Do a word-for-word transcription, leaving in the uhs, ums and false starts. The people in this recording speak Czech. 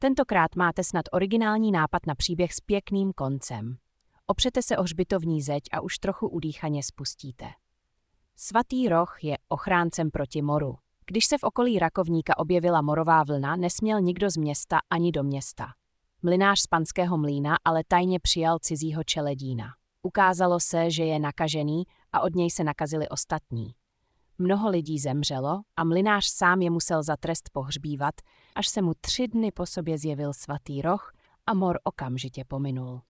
Tentokrát máte snad originální nápad na příběh s pěkným koncem. Opřete se o hřbitovní zeď a už trochu udýchaně spustíte. Svatý roh je ochráncem proti moru. Když se v okolí Rakovníka objevila morová vlna, nesměl nikdo z města ani do města. Mlynář z panského mlýna ale tajně přijal cizího čeledína. Ukázalo se, že je nakažený a od něj se nakazili ostatní. Mnoho lidí zemřelo a mlynář sám je musel za trest pohřbívat, až se mu tři dny po sobě zjevil svatý roh a mor okamžitě pominul.